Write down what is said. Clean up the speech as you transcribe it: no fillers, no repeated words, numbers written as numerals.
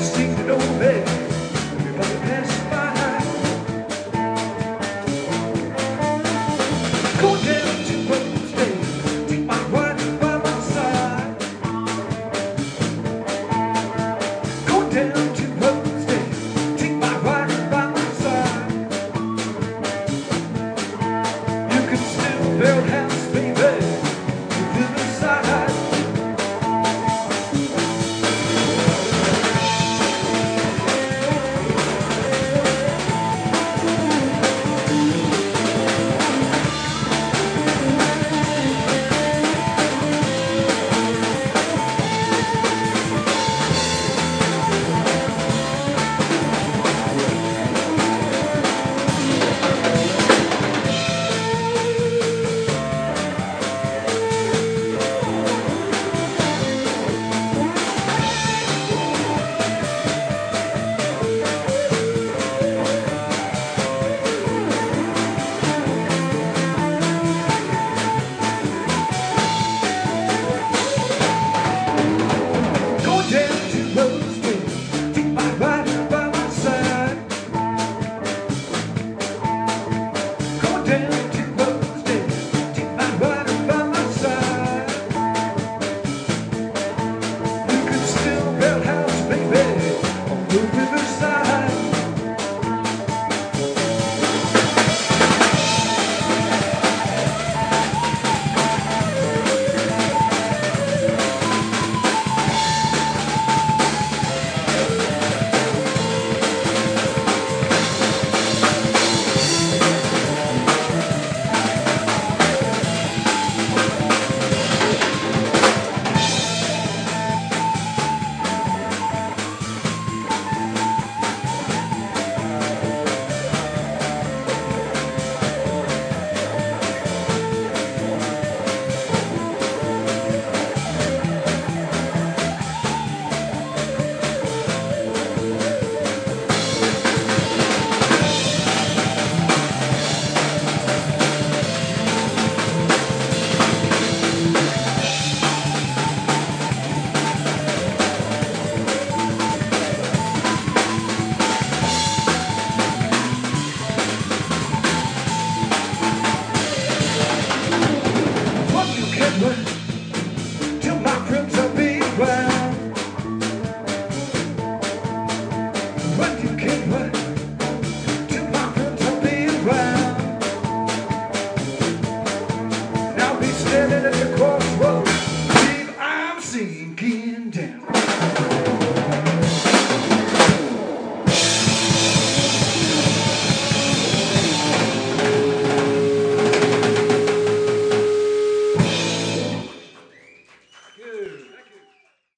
singing over me. Everybody passing by. Go down to Wednesday, take my ride by my side. Go down to Wednesday, take my ride by my side. You can still build house, baby, within the side. Till my cribs are big round. What you can